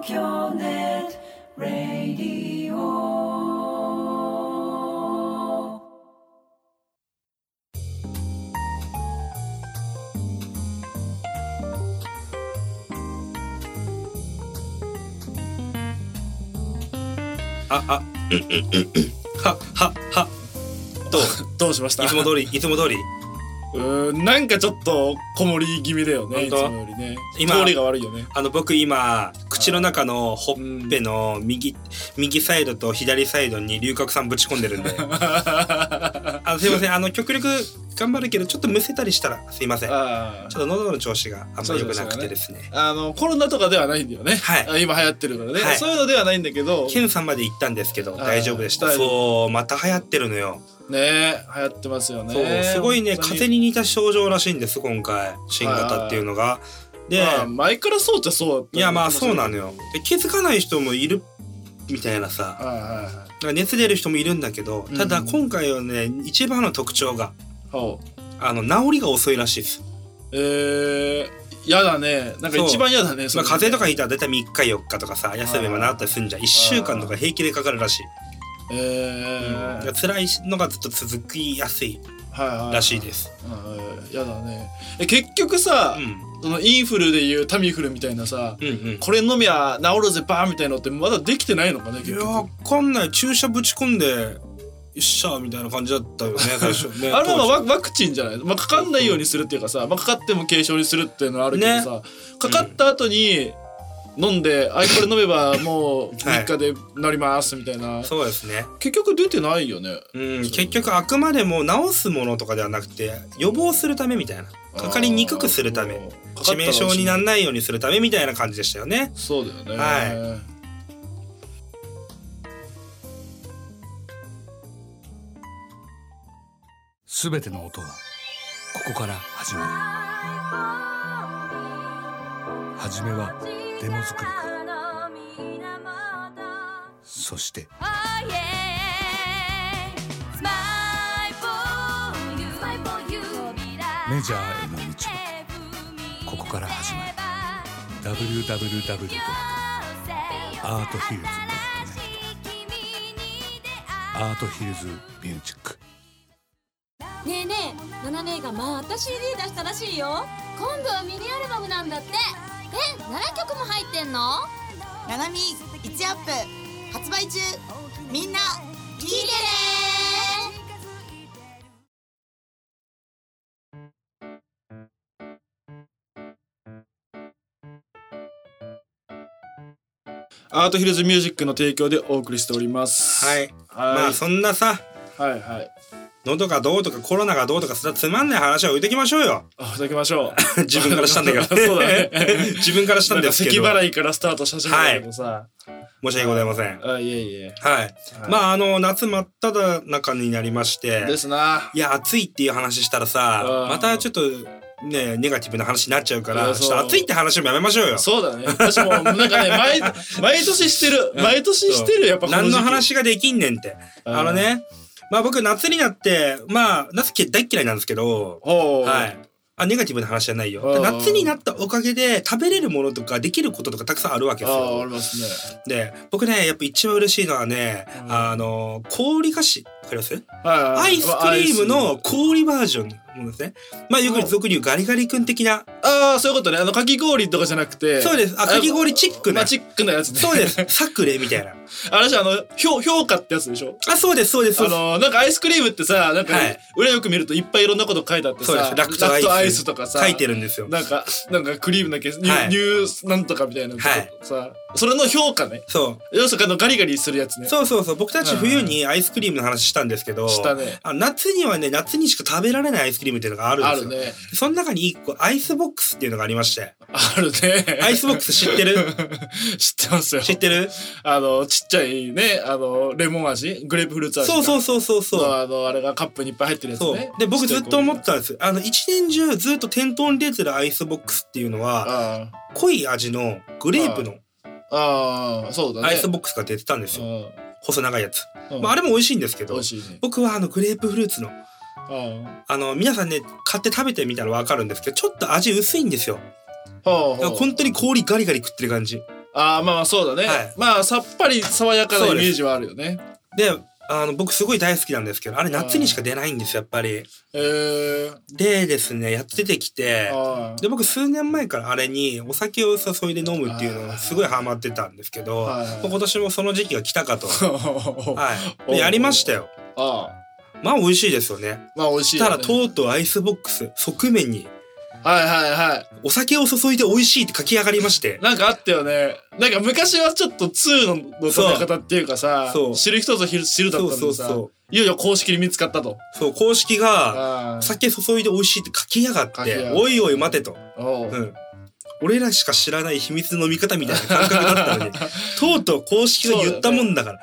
京ネットラディオ。 どうしました？ いつも通りなんかちょっとこもり気味だよね。いつもよりね。通りが悪いよね。 僕今口の中のほっぺの右サイドと左サイドに龍角散ぶち込んでるんですいません、極力頑張るけどちょっとむせたりしたらすいません。ちょっと喉の調子があんまり良くなくてですね。 コロナとかではないんだよね。 はい。 今流行ってるからね。そういうのではないんだけど。 検査まで行ったんですけど大丈夫でした。そう、また流行ってるのよ。 ね、流行ってますよね。 そう、すごいね、風邪に似た症状らしいんです今回、新型っていうのが。で、 前からそうじゃそうだった。 いやまあそうなのよ。で気づかない人もいるみたいなさ、熱出る人もいるんだけど、ただ今回はね、一番の特徴が治りが遅いらしいです。 やだね。なんか一番やだね。 風邪とかひいたらだいたい3日4日とかさ、休めば治ったりすんじゃん。1週間とか平気でかかるらしい。辛いのがずっと続きやすいらしいです。 やだね。結局さ、そのインフルでいうタミフルみたいなさ、これ飲みゃ治るぜバーみたいなのってまだできてないのかね。 いやわかんない。注射ぶち込んでよっしゃみたいな感じだったよね最初ね。 あれはワクチンじゃない。かかんないようにするっていうかさ、かかっても軽症にするっていうのはあるけどさ、かかった後に飲んで、これ飲めばもう3日でなりますみたいな。そうですね。結局出てないよね。 結局あくまでも治すものとかではなくて予防するためみたいな、かかりにくくするため、致命傷にならないようにするためみたいな感じでしたよね。 そうだよね。 はい。 すべての音はここから始まる。はじめはデモ作りから、そしてメジャーへの道はここから始まる。 www.arthills.net アートヒルズミュージック。 ねえねえ、ナナ姉がまた CD 出したらしいよ。今度はミニアルバムなんだって。7曲も入ってんの？ ナナミ1アップ発売中。みんな聴いてね。 アートヒルズミュージックの提供でお送りしております。 はい。まあそんなさ、喉がどうとかコロナがどうとか、それはつまんない話は置いときましょうよ。 置いときましょう。 自分からしたんだけど。そうだね。自分からしたんですけど。 咳払いからスタートし始めたけどさ。 申し訳ございません。 いえいえ。 はい。まあ夏真っ只中になりまして。 ですな。 いや暑いっていう話したらさ、またちょっとねネガティブな話になっちゃうから、ちょっと暑いって話もやめましょうよ。 そうだね。私もなんかね毎年してるやっぱ何の話ができんねんって。まあ僕夏になって夏大嫌いなんですけど、はい。ネガティブな話じゃないよ。夏になったおかげで食べれるものとかできることとかたくさんあるわけですよ。 ありますね。 で僕ねやっぱ一番嬉しいのはね、氷菓子わかります？アイスクリームの氷バージョンものですね。まあよく俗に言うガリガリ君的な。 そういうことね。かき氷とかじゃなくて。 そうです。かき氷チックな。 チックなやつね。 そうです。サクレみたいな。 評価ってやつでしょ。 そうですそうです。 なんかアイスクリームってさ、なんか裏よく見るといっぱいいろんなこと書いてあってさ、ラクトアイスとかさ書いてるんですよ。 なんかクリームだけ乳なんとかみたいなさ、それの評価ね。そう。要するにガリガリするやつね。 そうそうそう。僕たち冬にアイスクリームの話したんですけど、 したね。 夏にはね、夏にしか食べられないアイスクリームっていうのがあるんですよ。あるね。その中に1個アイスボックスっていうのがありまして。 あるね。 アイスボックス知ってる？ 知ってますよ。 知ってる？ ちっちゃいね、レモン味、グレープフルーツ味。 そう。 あれがカップにいっぱい入ってるやつね。 で、僕ずっと思ってたんです。一年中ずっと店頭に出てるアイスボックスっていうのは、濃い味のグレープのそうだね。 アイスボックスが出てたんですよ。細長いやつ。あれも美味しいんですけど、僕はグレープフルーツの皆さんね買って食べてみたら分かるんですけど、ちょっと味薄いんですよ。本当に氷ガリガリ食ってる感じ。 ああまあそうだね、 はい、 まあさっぱり爽やかなイメージはあるよね。 で僕すごい大好きなんですけど、あれ夏にしか出ないんですよやっぱり。でですね、やっと出てきて、で僕数年前からあれにお酒を注いで飲むっていうのがすごいハマってたんですけど、今年もその時期が来たかとはいやりましたよ。まあ美味しいですよね。 まあ美味しいよね。 ただとうとうアイスボックス側面にお酒を注いで美味しいって書き上がりまして、 なんかあったよね。なんか昔はちょっと2の食べ方っていうかさ、知る人ぞ知るだったのにさ、いよいよ公式に見つかったと。 そう公式が酒注いで美味しいって書きやがって、おいおい待てと、俺らしか知らない秘密の飲み方みたいな感覚だったのにとうとう公式が言ったもんだから、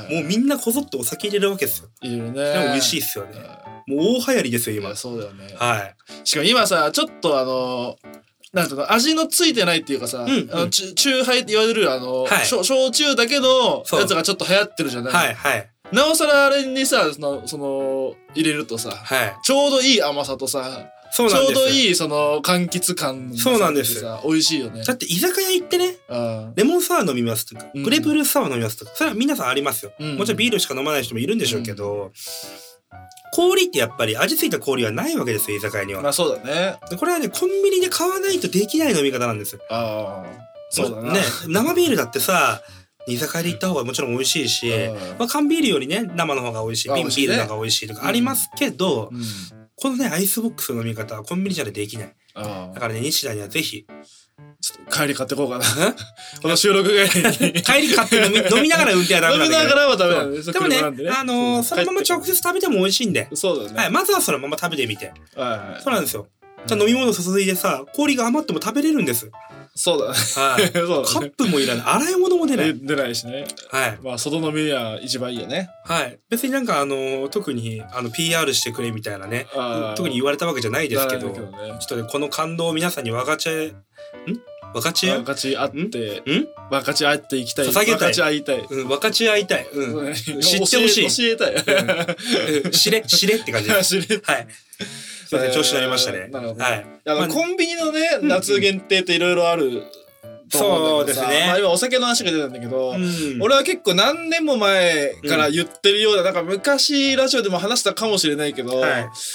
もうみんなこぞってお酒入れるわけですよ。いるね。でも美味しいっすよね。もう大流行りですよ今。 そうだよね。 はい。 しかも今さちょっとなんていうの、味のついてないっていうかさ、チューハイって言われる焼酎だけのやつがちょっと流行ってるじゃない。はいはい。なおさらあれにさその入れるとさ、ちょうどいい甘さとさ、ちょうどいいその柑橘感、 そうなんです。 美味しいよね。 だって居酒屋行ってね、レモンサワー飲みますとか、グレープフルーツサワー飲みますとか、それは皆さんありますよ。もちろんビールしか飲まない人もいるんでしょうけど、氷ってやっぱり味付いた氷はないわけですよ居酒屋には。 まあそうだね。 これはねコンビニで買わないとできない飲み方なんですよ。 そうだね。生ビールだってさ居酒屋で行った方がもちろん美味しいし、缶ビールよりね生の方が美味しい、瓶ビールの方が美味しいとかありますけど、このねアイスボックスの飲み方はコンビニじゃできない。だからね西田にはぜひちょっと帰り買ってこうかなこの収録帰りに帰り買って飲みながら運転はダメなんだけど、飲みながらはダメなんです。でもねそのまま直接食べても美味しいんで、そうだね。まずはそのまま食べてみて。そうなんですよ。じゃ飲み物注いでさ氷が余っても食べれるんです。 そうだね。 カップもいらない、洗い物も出ない。 出ないしね。はい。まあ外飲みは一番いいよね。 はい。別になんか特にPR してくれみたいなね、特に言われたわけじゃないですけど、ちょっとねこの感動を皆さんに分かち合って分かち合っていきたい。捧げたい。分かち合いたい。分かち合いたい。知ってほしい。教えたい。知れって感じです。はい。調子になりましたね。 はい。コンビニのね夏限定っていろいろあると思うんだけどさ、まあ今お酒の話が出たんだけど、俺は結構何年も前から言ってるような、なんか昔ラジオでも話したかもしれないけど、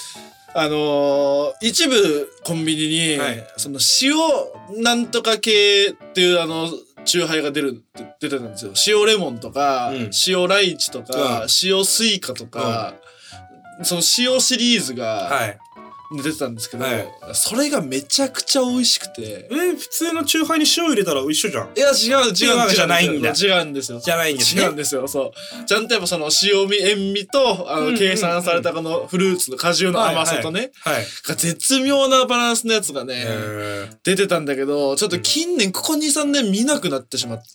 一部コンビニにその塩なんとか系っていうチューハイが出てたんですよ。塩レモンとか塩ライチとか塩スイカとか、その塩シリーズが出てたんですけど、それがめちゃくちゃ美味しくて。 普通のチューハイに塩入れたら一緒じゃん。 いや違うじゃないんだ。 違うんですよ。 じゃないんですね。 違うんですよ。そう。ちゃんとやっぱその塩味塩味と計算されたこのフルーツの果汁の甘さとね、が絶妙なバランスのやつがね出てたんだけど、ちょっと近年ここ 2,3 年見なくなってしまって。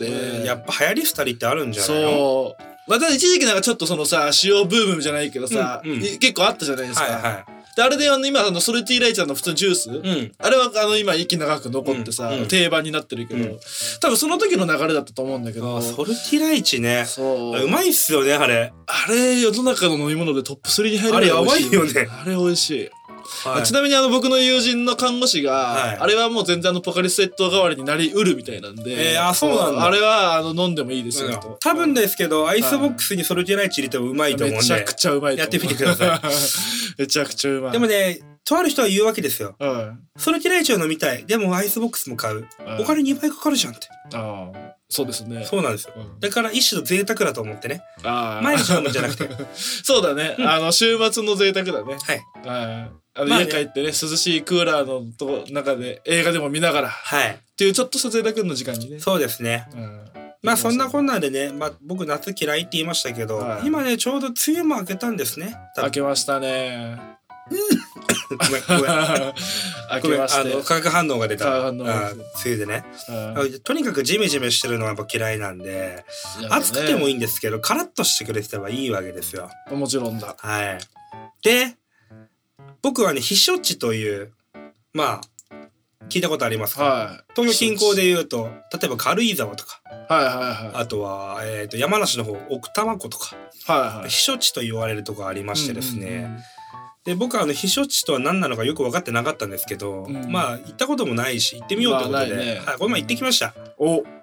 やっぱ流行り廃りってあるんじゃないの？ そう。また一時期なんかちょっとそのさ塩ブームじゃないけどさ、結構あったじゃないですか。であれで今ソルティーライチの普通のジュース、あれは今息長く残ってさ、定番になってるけど、多分その時の流れだったと思うんだけど、 ソルティーライチね、うまいっすよねあれ。 あれ世の中の飲み物でトップ3に入る。 あれやばいよね。 あれ美味しい。ちなみに僕の友人の看護師が、あれはもう全然ポカリスエット代わりになりうるみたいなんで、 そうなんだ。 あれは飲んでもいいですよと。 多分ですけどアイスボックスにソルティーライチ入れてもうまいと思うんで、 めちゃくちゃうまい。 やってみてください。 めちゃくちゃうまい。 でもね、とある人は言うわけですよ。ソルティーライチを飲みたい。でもアイスボックスも買う。お金2倍かかるじゃんって。 そうですね。 そうなんですよ。だから一種の贅沢だと思ってね。毎日飲むんじゃなくて。 そうだね。週末の贅沢だね。はい。家帰ってね、涼しいクーラーの中で映画でも見ながらっていうちょっとした贅沢の時間にね。 そうですね。まあそんなこんなでね、僕夏嫌いって言いましたけど、今ねちょうど梅雨も明けたんですね。 明けましたね。 ごめん明けまして。化学反応が出た。梅雨でね。とにかくジメジメしてるのはやっぱ嫌いなんで、暑くてもいいんですけどカラッとしてくれてたらいいわけですよ。 もちろんだ。 はい。で僕はね避暑地という聞いたことありますか？東京近郊でいうと例えば軽井沢とか、あとは山梨の方奥多摩湖とか、避暑地と言われるとこありましてですね。で僕は避暑地とは何なのかよく分かってなかったんですけど、行ったこともないし行ってみようということで、この前行ってきました。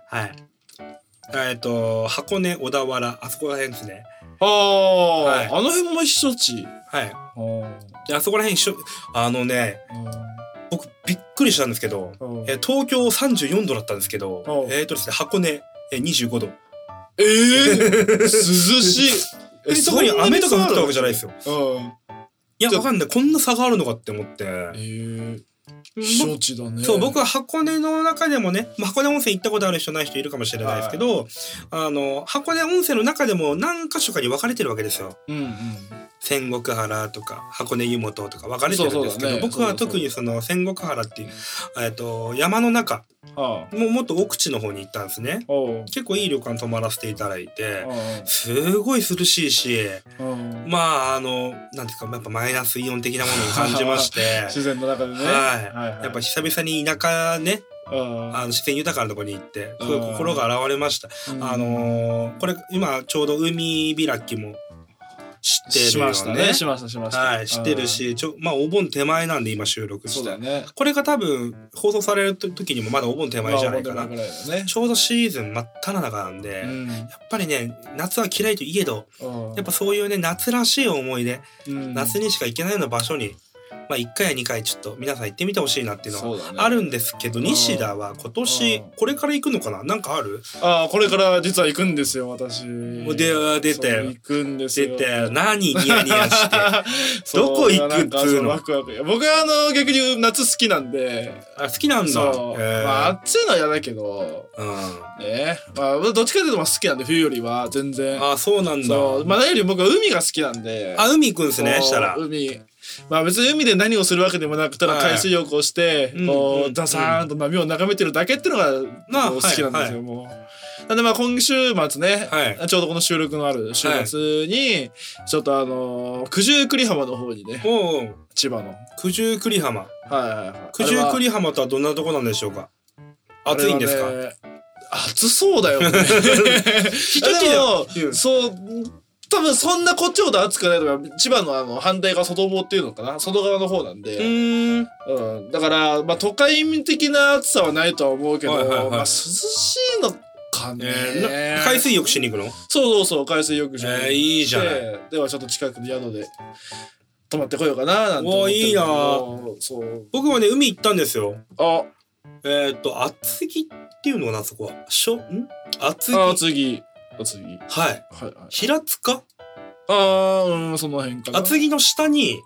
はい箱根小田原あそこら辺ですね。 ああ、 はいあの辺も避暑地。 はいあであそこら辺僕びっくりしたんですけど、東京34度だったんですけど、ですね、箱根25度。 涼しい。 特に雨とか降ったわけじゃないですよ。 うん。 いやわかんない、こんな差があるのかって思って。 避暑地だね。 そう、僕は箱根の中でもね、箱根温泉行ったことある人ない人いるかもしれないですけど、箱根温泉の中でも何箇所かに分かれてるわけですよ。仙石原とか箱根湯本とか分かれてるんですけど、僕は特にその仙石原っていう山の中、もっと奥地の方に行ったんですね。結構いい旅館泊まらせていただいて、すごい涼しいし、まあなんていうかやっぱマイナスイオン的なものを感じまして自然の中でね。 やっぱ久々に田舎ね、自然豊かなところに行って心が洗われました。これ今ちょうど海開きも知ってるよね。 しました。 はい、知ってるし、まあお盆手前なんで今収録して。 そうだね。 これが多分放送される時にもまだお盆手前じゃないかな。ちょうどシーズン真っ只中なんで、やっぱりね夏は嫌いといえど、やっぱそういうね夏らしい思い出、夏にしか行けないような場所に。まあ1回や2回ちょっと皆さん行ってみてほしいなっていうのはあるんですけど、西田は今年これから行くのかな、なんかある？ これから実は行くんですよ私。 出て行くんですよ。 出て何ニヤニヤしてどこ行くっつうの。 僕は逆に夏好きなんで。 好きなんだ。 まあ暑いのは嫌だけど、まあどっちかというと好きなんで、冬よりは全然。 そうなんだ。 まあ何より僕は海が好きなんで。 海行くんですね。したら海。まあ別に海で何をするわけでもなく、ただ海水浴をしてこうダサーンと波を眺めてるだけっていうのが好きなんですよ。もうなんでまあ今週末ね、ちょうどこの収録のある週末にちょっと九十九里浜の方にね、千葉の九十九里浜、九十九里浜とはどんなとこなんでしょうか？暑いんですか？ 暑そうだよね。でもそう多分そんなこっちほど暑くないとか、千葉の反対側外房っていうのかな、外側の方なんで、だからまあ都会的な暑さはないとは思うけど、まあ涼しいのかね。 海水浴しに行くの？ そう海水浴しに行って、 いいじゃない。 ではちょっと近くの宿で泊まってこようかななんて思ってる。 いいな。僕もね海行ったんですよ。厚木っていうのかな、そこは。厚木。はい。平塚？ その辺かな。 厚木の下に、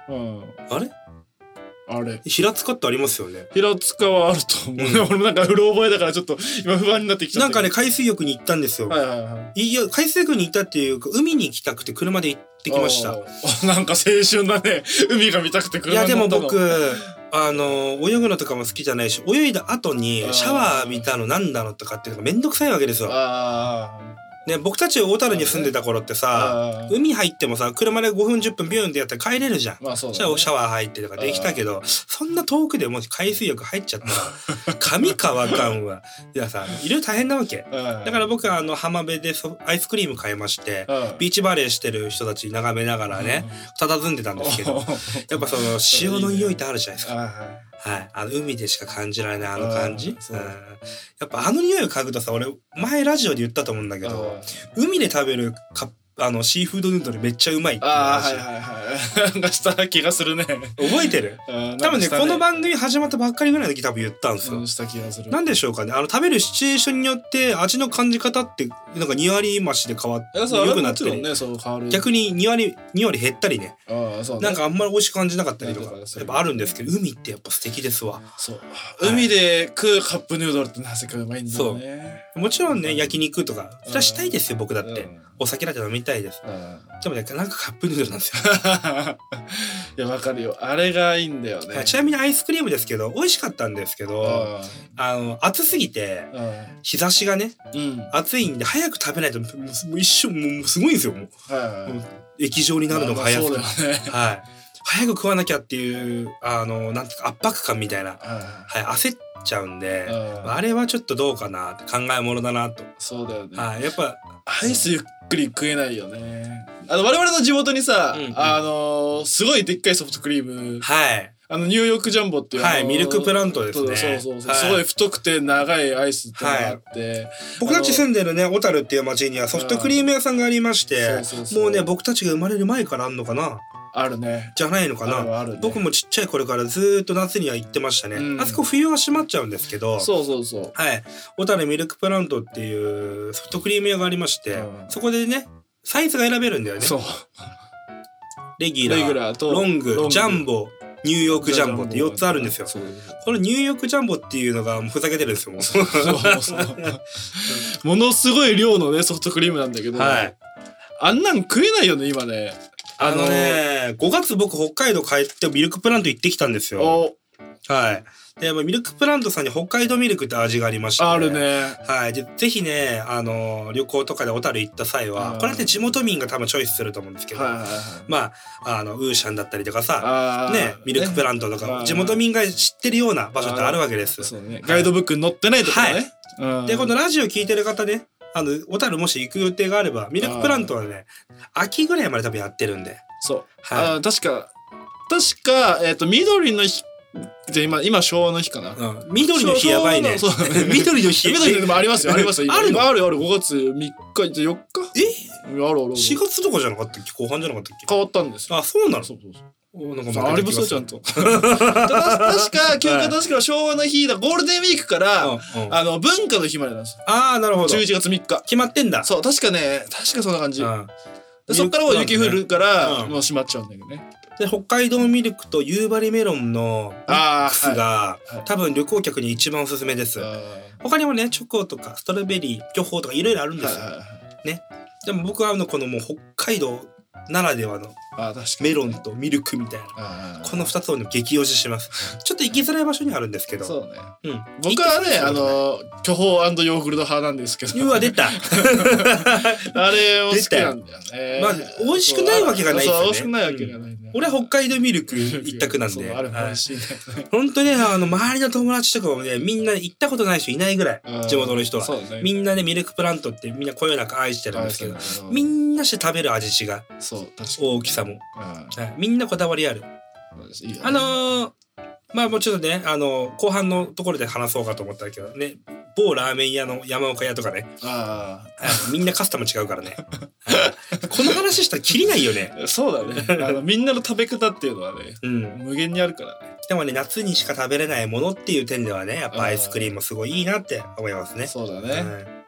あれ平塚ってありますよね。 平塚はあると思う。俺もなんかうろ覚えだからちょっと今不安になってきちゃった。 なんかね海水浴に行ったんですよ。いや海水浴に行ったっていうか海に行きたくて車で行ってきました。 なんか青春だね。海が見たくて車で乗ったの。 いやでも僕泳ぐのとかも好きじゃないし、泳いだ後にシャワー浴びたのなんだのとかっていうのがめんどくさいわけですよ。ね、僕たち小樽に住んでた頃ってさ、海入ってもさ車で5分10分ビューンってやったら帰れるじゃん。シャワー入ってとかできたけど、そんな遠くでもし海水浴入っちゃったら髪乾かんわ。いやさ、いろいろ大変なわけ。だから僕は浜辺でアイスクリーム買いまして、ビーチバレーしてる人たち眺めながらね佇んでたんですけど、やっぱその潮の匂いってあるじゃないですか。海でしか感じられない感じ。やっぱ匂いを嗅ぐとさ、俺前ラジオで言ったと思うんだけど、海で食べるシーフードヌードルめっちゃうまいって話。 なんかした気がするね。 覚えてる？多分ねこの番組始まったばっかりぐらいの時多分言ったんですよ。 した気がする。 なんでしょうかね。食べるシチュエーションによって味の感じ方ってなんか2割増しで変わって良くなってる。逆に2割減ったりね。なんかあんまり美味しく感じなかったりとかやっぱあるんですけど、海ってやっぱ素敵ですわ。 海で食うカップヌードルってなぜかうまいんだよね。 もちろんね焼肉とかそれはしたいですよ僕だって。お酒だって飲みたいです。でもねなんかカップヌードルなんですよ。 いやわかるよ。あれがいいんだよね。 ちなみにアイスクリームですけど美味しかったんですけど、暑すぎて日差しがね暑いんで早く食べないともう一瞬もうすごいんですよ。もう液状になるのが早くて、早く食わなきゃっていうなんていうか圧迫感みたいな、焦っちゃうんで、あれはちょっとどうかなって考えものだなと。 そうだよね。 やっぱアイスゆっくり食えないよね。我々の地元にさ、すごいでっかいソフトクリームニューヨークジャンボっていうはいミルクプラントですね。 そう、 はいすごい太くて長いアイスってのがあって、 僕たち住んでるね小樽っていう町にはソフトクリーム屋さんがありまして、もうね僕たちが生まれる前からあんのかな。 あるね。 じゃないのかな。 あるね、 僕もちっちゃい頃からずーっと夏には行ってましたね。あそこ冬は閉まっちゃうんですけど。 そう。 はい。小樽ミルクプラントっていうソフトクリーム屋がありまして、そこでねサイズが選べるんだよね。 そう。 レギュラーとロング、ジャンボ、ニューヨークジャンボって4つあるんですよ。このニューヨークジャンボっていうのがもうふざけてるんですよ。そうものすごい量のねソフトクリームなんだけど、 はい、 あんなん食えないよね今ね。 5月僕北海道帰ってミルクプラント行ってきたんですよ。はい。でミルクプラントさんに北海道ミルクって味がありまして、 あるね。 はい。でぜひね旅行とかで小樽行った際は、これって地元民が多分チョイスすると思うんですけど、まあウーシャンだったりとかさ、ねミルクプラントとか、地元民が知ってるような場所ってあるわけです。 そうね。ガイドブックに載ってないとこね。 はい。でこのラジオ聞いてる方ね。小樽もし行く予定があればミルクプラントはね秋ぐらいまで多分やってるんで。 そう。はい、確か緑の日じゃ今昭和の日かな。 緑の日やばいね。緑の日。 緑でもありますよ。ありますよ。ある5月3日じゃ4日。ある。 4月とかじゃなかったっけ？後半じゃなかったっけ？ 変わったんですよ。 あ、そうなの？ そう。 ありますよちゃんと。確か記憶が確か昭和の日だ。ゴールデンウィークから文化の日までなんですよ。 ああなるほど。 11月3日決まってんだ。 そう確かそんな感じ。そっからもう雪降るからもう閉まっちゃうんだけどね。 で北海道ミルクと夕張メロンのミックスが多分旅行客に一番おすすめです。他にもねチョコとかストロベリー、巨峰とかいろいろあるんですよ。ね。でも僕はこのもう北海道ならではのメロンとミルクみたいなこの2つをね激推しします。ちょっと行きづらい場所にあるんですけど。 そうね。僕はね巨峰&ヨーグルト派なんですけど。 うわ出た。 あれを好きなんだよね。 まあ美味しくないわけがないですよね。 美味しくないわけがないね。 俺は北海道ミルク一択なんで。 あれ美味しいね。 本当ね周りの友達とかもねみんな行ったことない人いないぐらい地元の人はみんなねミルクプラントってみんなこよなく愛してるんですけどみんなして食べる味違う。大きさもみんなこだわりある。まあもうちょっとね後半のところで話そうかと思ったけどね某ラーメン屋の山岡屋とかねみんなカスタム違うからねこの話したらキリないよね。 そうだねみんなの食べ方っていうのはね無限にあるからね。 でもね夏にしか食べれないものっていう点ではねやっぱアイスクリームすごいいいなって思いますね。 そうだね。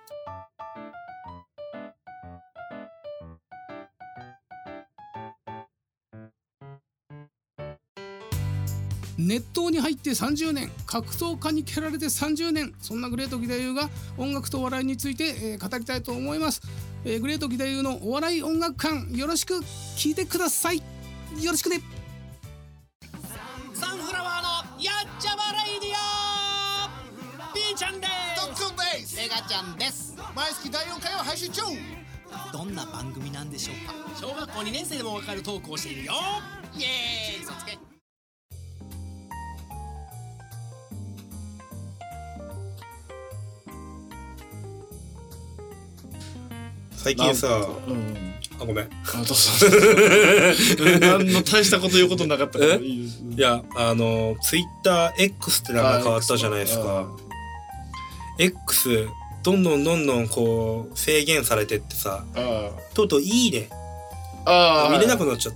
熱湯に入って30年、格闘家に蹴られて30年、そんなグレート義太夫が音楽とお笑いについて、語りたいと思います。グレート義太夫のお笑い音楽館、よろしく聞いてください。よろしくね。 サンフラワーのやっちゃまレイディオ B ちゃんです。 トッツンです。 メガちゃんです。 毎月第4回を配信中。 どんな番組なんでしょうか。小学校2年生でもわかるトークをしているよ。イエーイ、嘘つけ。 最近さ、ごめん。 何の大したこと言うことなかったからいいです。 いやツイッター X って名前変わったじゃないですか。X どんどんこう制限されてってさ、とうとういいね見れなくなっちゃった。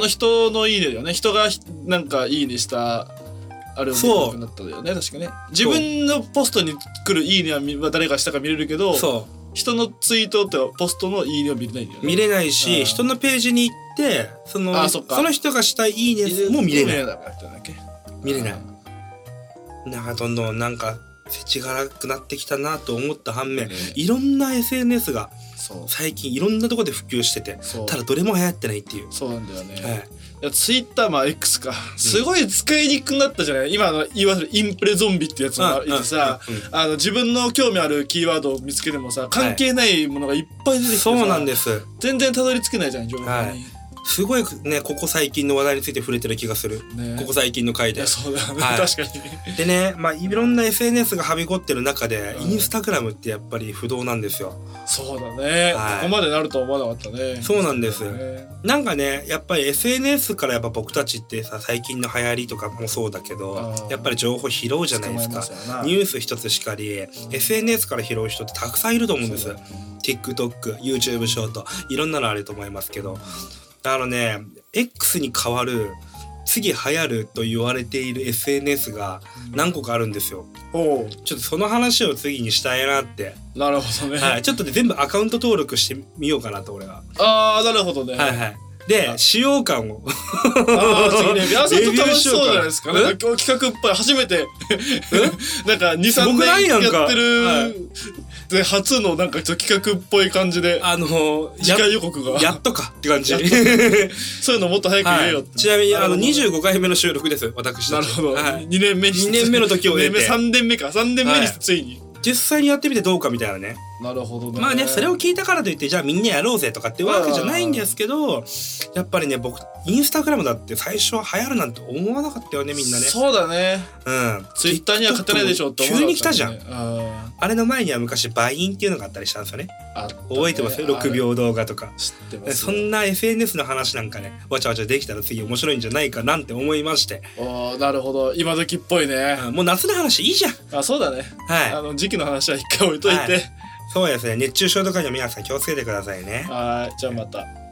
人のいいねだよね。人がなんかいいねしたあれを見れなくなったんだよね。確かね。自分のポストに来るいいねは誰がしたか見れるけど、人のツイートってポストのいいねは見れないんだよね。 見れないし、人のページに行ってその人がしたいいいねも見れない。見れない。なんかどんどんなんか世知辛くなってきたなと思った反面、いろんな SNS が最近いろんなところで普及してて、ただどれも流行ってないっていう。 そうなんだよね。ツイッターX かすごい使いにくくなったじゃない。今いわゆるインプレゾンビってやつがいてさ、自分の興味あるキーワードを見つけてもさ関係ないものがいっぱい出てきてさ、 そうなんです。 全然たどり着けないじゃん情報に。 すごいねここ最近の話題について触れてる気がする、 ね、 ここ最近の回で。 そうだね、 はい、 確かに。 でね、まあいろんな SNS がはびこってる中で、インスタグラムってやっぱり不動なんですよ。 そうだね、はい、ここまでなるとは思わなかったね。 そうなんです、なんかねやっぱり SNS からやっぱ僕たちってさ最近の流行りとかもそうだけどやっぱり情報拾うじゃないですか。ニュース一つしかり SNS から拾う人ってたくさんいると思うんです。TikTok、YouTube ショートいろんなのあると思いますけど、X に代わる次流行ると言われている SNS が何個かあるんですよ。ちょっとその話を次にしたいなって。 なるほどね、 はい、ちょっとで全部アカウント登録してみようかなと俺は。 なるほどね。 はいはい。で使用感を次ね、皆さんと楽しそうじゃないですか。なんか今日企画っぽい初めてなんか 2,3 年やってるで初のなんかちょっと企画っぽい感じで次回予告がやっとかって感じそういうのもっと早く言えよって、 ちなみに25回目の収録です私たち。 なるほど、2年目に 2年目の時を経て 3年目にしてついに実際にやってみてどうかみたいなね。 なるほどね。 まあねそれを聞いたからといってじゃあみんなやろうぜとかってわけじゃないんですけど、やっぱりね僕インスタグラムだって最初は流行るなんて思わなかったよねみんなね。 そうだね。ツイッターには勝てないでしょって思う、 急に来たじゃん。あれの前には昔バインっていうのがあったりしたんですよね。覚えてます？ 6 秒動画とか。知ってます。そんな SNS の話なんかねわちゃわちゃできたら次面白いんじゃないかなんて思いまして。 なるほど、今時っぽいね。 もう夏の話いいじゃん。 そうだね。はい。時期の話は一回置いといて、 そうですね。熱中症とかには皆さん気をつけてくださいね。 じゃあまた。